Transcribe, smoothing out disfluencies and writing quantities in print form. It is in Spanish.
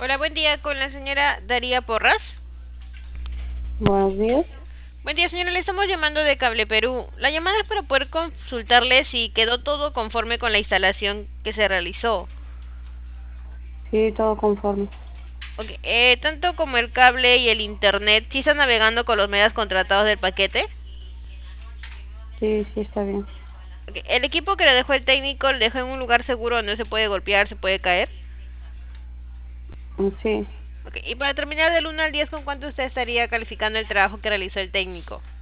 Hola, buen día con la señora Daría Porras. Buenos días. Buen día, señora, le estamos llamando de Cable Perú. La llamada es para poder consultarle si quedó todo conforme con la instalación que se realizó. Sí, todo conforme. Ok, tanto como el cable y el internet, ¿sí está navegando con los medios contratados del paquete? Sí, sí, está bien. Ok, el equipo que le dejó el técnico le dejó en un lugar seguro donde no se puede golpear, se puede caer. Sí, Ok, y para terminar del 1 al 10, ¿con cuánto usted estaría calificando el trabajo que realizó el técnico?